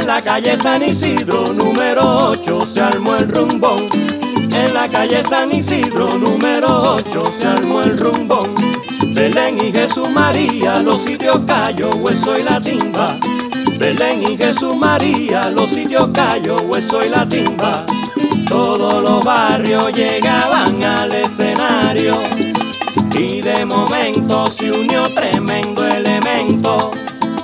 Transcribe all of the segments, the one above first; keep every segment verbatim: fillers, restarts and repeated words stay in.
En la calle San Isidro número ocho se armó el rumbón. En la calle San Isidro número ocho se armó el rumbón. Belén y Jesús María, los sitios Cayo, Hueso y la Timba. Belén y Jesús María, los sitios Cayo, Hueso y la Timba. Todos los barrios llegaban al escenario y de momento se unió tremendo elemento.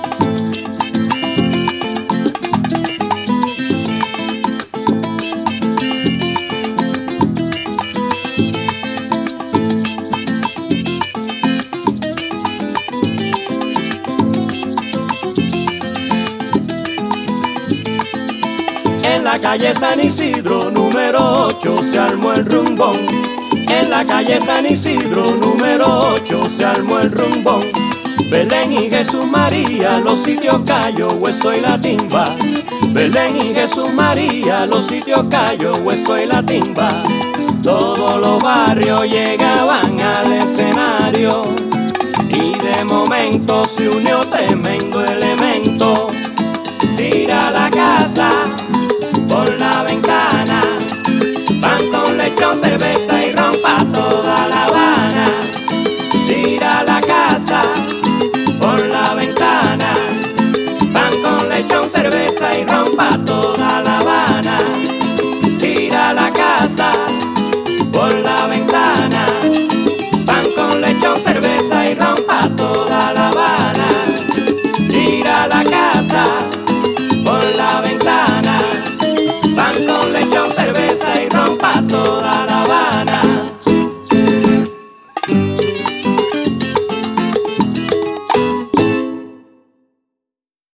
En la calle San Isidro número ocho se armó el rumbón. En la calle San Isidro número ocho se armó el rumbón. Belén y Jesús María, los sitios Cayo, Hueso y la Timba. Belén y Jesús María, los sitios Cayo, Hueso y la Timba. Todos los barrios llegaban al escenario y de momento se unió tremendo elemento. Tira la casa por la ventana, pan con lechón, cerveza